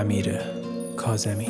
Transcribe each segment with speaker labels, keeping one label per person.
Speaker 1: امیر کاظمی.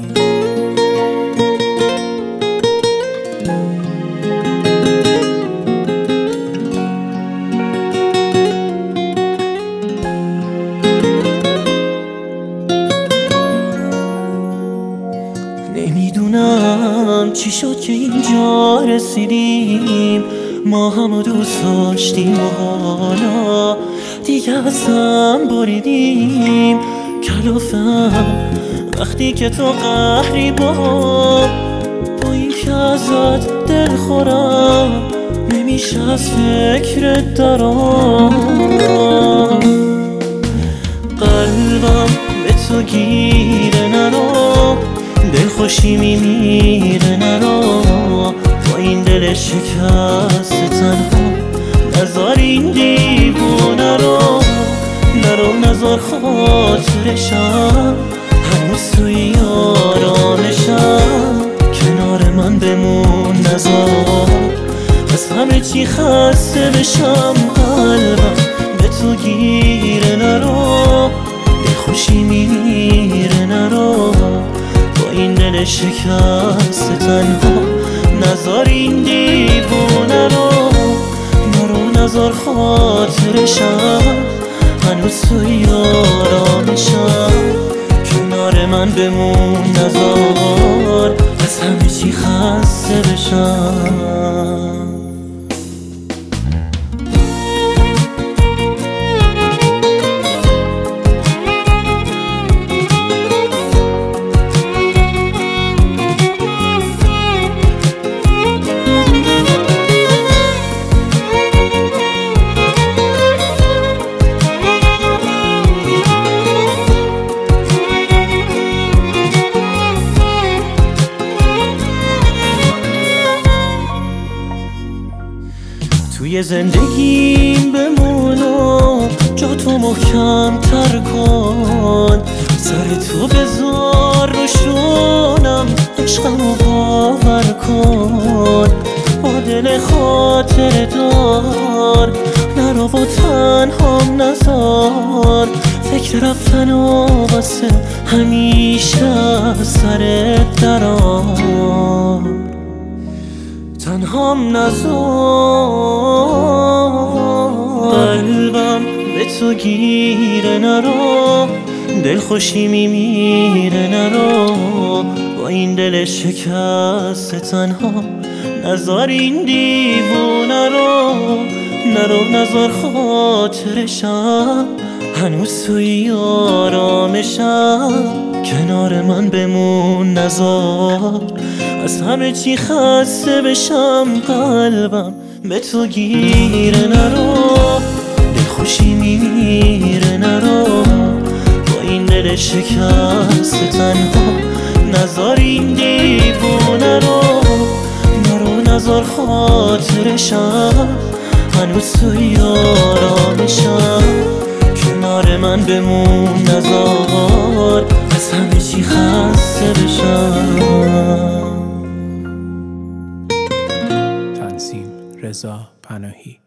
Speaker 2: نمیدونم چی شد که اینجا رسیدیم، ما همو دوست داشتیم و حالا دیگه از هم بریدیم. کلافم وقتی که تو قهری با این که ازت دل خورم، نمیشه از فکرت درام. قلبم به تو گیره نرو، دل خوشی میمیره نرو، با این دل شکست تنها نذار این دیوونه رو، نرو نذار خاطرشم هنوز توی آرامشم، کنار من بمون نذار از همه چی خسته بشم. قلبم به تو گیره نرو، دل خوشی میمیره نرو، این دل شکست تنها نذار این دیوونه رو، نرو نذار خاطرشم هنوز توی آرامشم، کنار من بمون نذار از همه چی خسته بشم. توی زندگیم بمون و جا تو محکم تر کن، سر تو بذار رو شونم، عشقمو باور کن، با دل خاطر دار نرو و تنهام نذار، فکر رفتن و واسه همیشه سرت درام، تنهام نذار. قلبم به تو گیره نرو، دل خوشی میمیره نرو، با این دل شکست تنها نذار این دیوونه رو، نرو نذار خاطرشم هنوز توی آرامشم، کنار من بمون نذار از همه چی خسته بشم. قلبم به تو گیره نرو، دل خوشی میمیره نرو، با این دل شکست تنها نذار این دیوونه رو، نرو نذار خاطرشم هنوز توی آرامشم، کنار من بمون نذار از همه چی خسته بشم.
Speaker 1: تنظیم رضا پناهی.